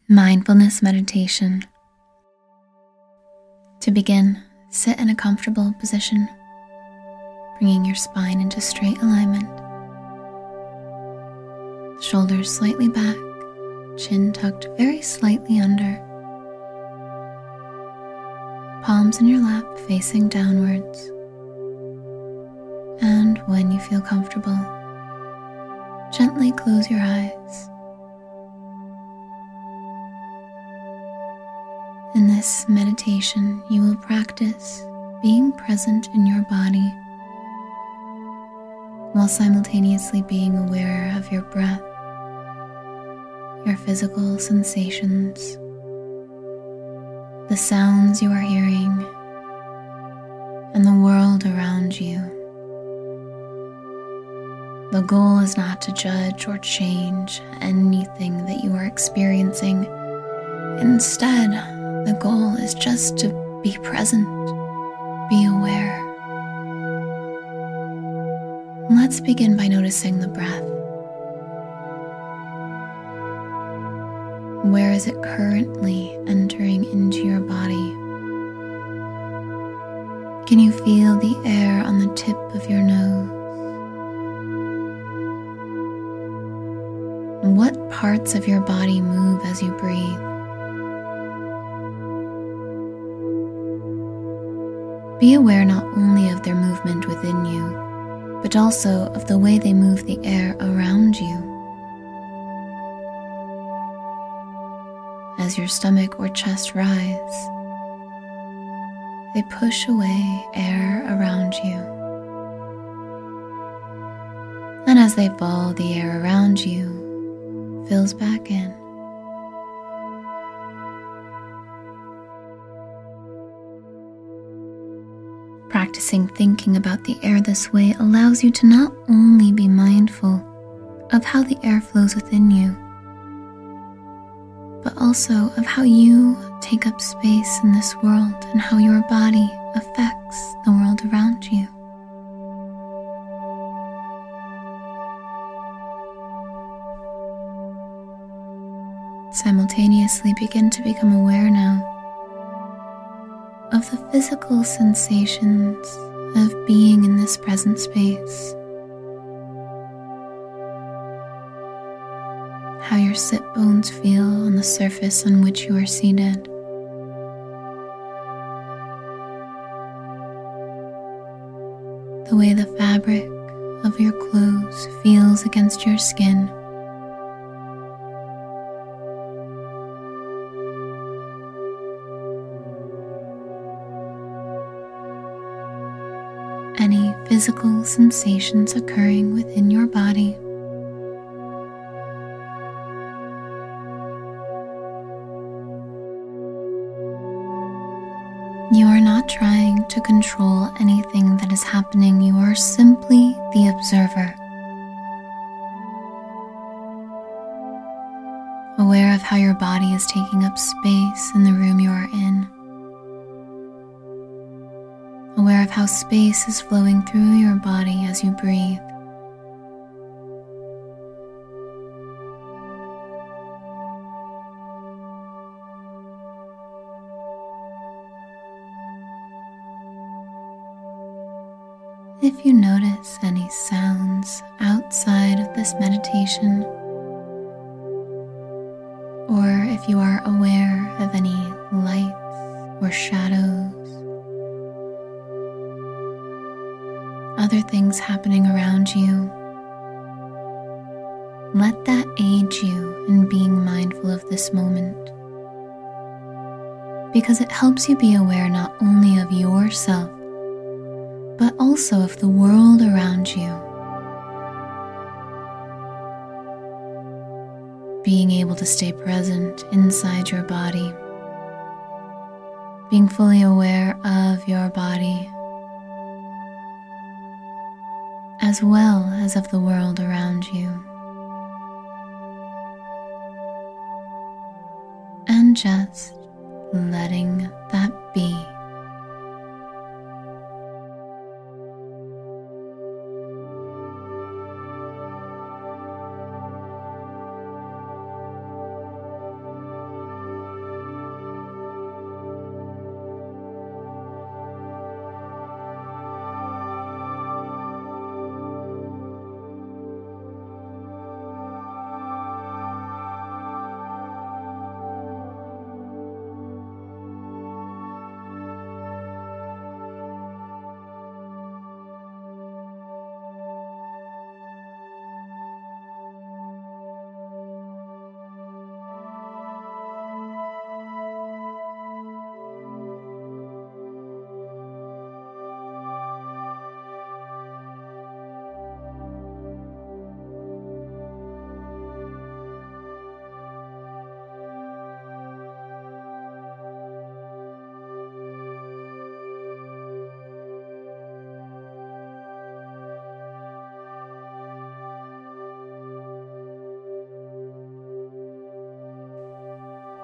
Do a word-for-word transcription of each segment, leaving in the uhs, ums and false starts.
Mindfulness meditation. To begin, sit in a comfortable position, bringing your spine into straight alignment. Shoulders slightly back, chin tucked very slightly under. Palms in your lap facing downwards. And when you feel comfortable, gently close your eyes. In this meditation, you will practice being present in your body while simultaneously being aware of your breath, your physical sensations, the sounds you are hearing, and the world around you. The goal is not to judge or change anything that you are experiencing. Instead, the goal is just to be present, be aware. Let's begin by noticing the breath. Where is it currently entering into your body? Can you feel the air on the tip of your nose? What parts of your body move as you breathe? Be aware not only of their movement within you, but also of the way they move the air around you. As your stomach or chest rise, they push away air around you. And as they fall, the air around you fills back in. Practicing thinking about the air this way allows you to not only be mindful of how the air flows within you, but also of how you take up space in this world and how your body affects the world around you. Simultaneously begin to become aware now of the physical sensations of being in this present space. How your sit bones feel on the surface on which you are seated. The way the fabric of your clothes feels against your skin. Any physical sensations occurring within your body. You are not trying to control anything that is happening. You are simply the observer, aware of how your body is taking up space in the room you are in. Aware of how space is flowing through your body as you breathe. If you notice any sounds outside of this meditation, or if you are aware of any lights or shadows, other things happening around you, let that aid you in being mindful of this moment, because it helps you be aware not only of yourself, but also of the world around you. Being able to stay present inside your body, being fully aware of your body, as well as of the world around you. And just letting that be.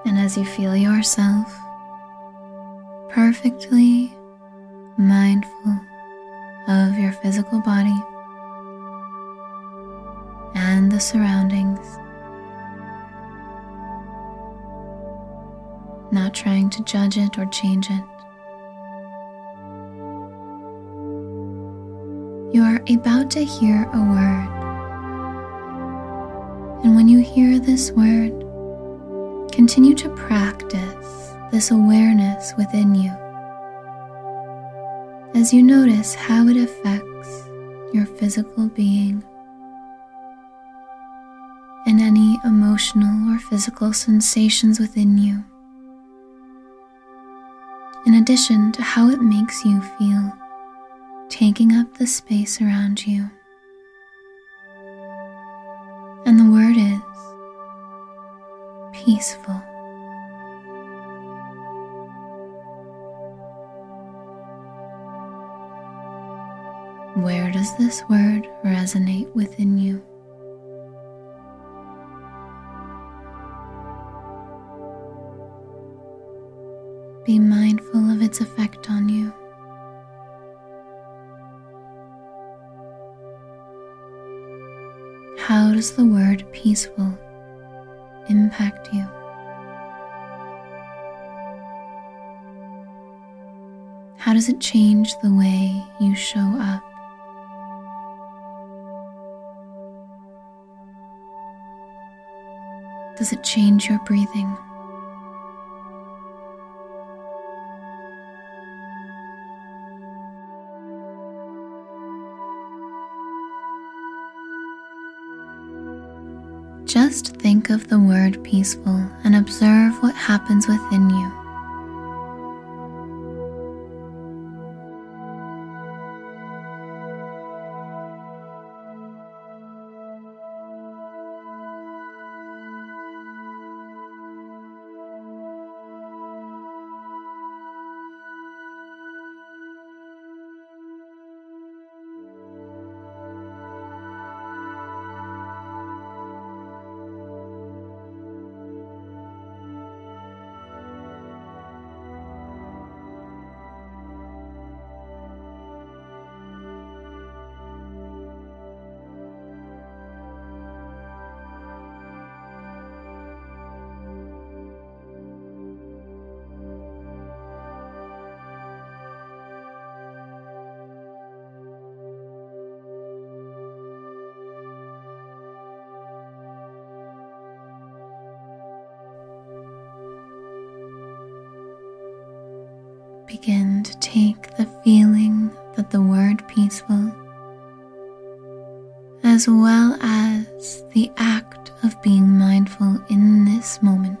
And as you feel yourself perfectly mindful of your physical body and the surroundings, not trying to judge it or change it, you are about to hear a word. And when you hear this word, continue to practice this awareness within you as you notice how it affects your physical being and any emotional or physical sensations within you, in addition to how it makes you feel, taking up the space around you. And the word is peaceful. Where does this word resonate within you? Be mindful of its effect on you. How does the word peaceful impact you? How does it change the way you show up? Does it change your breathing? Just think of the word peaceful and observe what happens within you. Begin to take the feeling that the word peaceful, as well as the act of being mindful in this moment.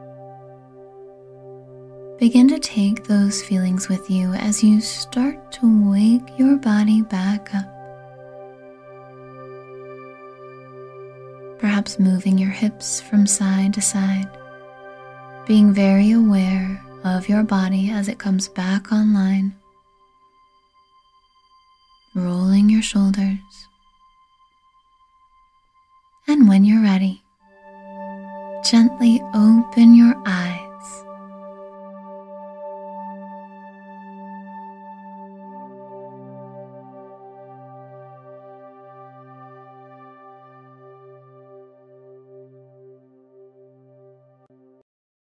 Begin to take those feelings with you as you start to wake your body back up. Perhaps moving your hips from side to side, being very aware of your body as it comes back online, rolling your shoulders, and when you're ready, gently open your eyes